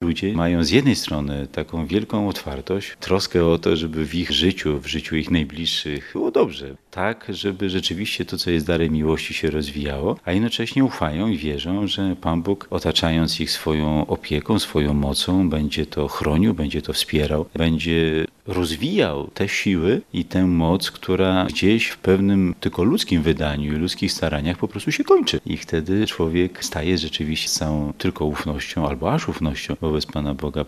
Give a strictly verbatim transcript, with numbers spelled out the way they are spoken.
ludzie mają z jednej strony taką wielką otwartość, troskę o to, żeby w ich życiu, w życiu ich najbliższych było dobrze. Tak, żeby rzeczywiście to, co jest darem miłości, się rozwijało, a jednocześnie ufają i wierzą, że Pan Bóg, otaczając ich swoją opieką, swoją mocą, będzie to chronił, będzie to wspierał, będzie rozwijał te siły i tę moc, która gdzieś w pewnym tylko ludzkim wydaniu i ludzkich staraniach po prostu się kończy. I wtedy człowiek staje rzeczywiście z całą tylko ufnością albo aż ufnością wobec Pana Boga